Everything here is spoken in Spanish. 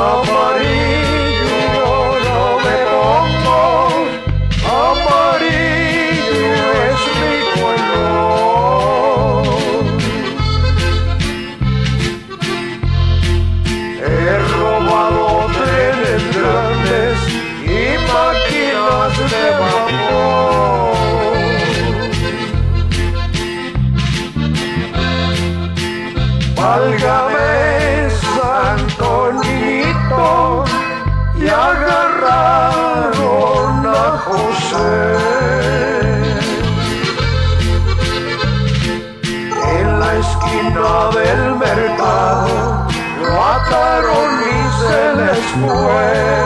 Amarillo no me pongo, amarillo es mi color. He robado trenes grandes y máquinas de vapor. Válgame Santo Niñito, y agarraron a José. En la esquina del mercado lo ataron y se les fue.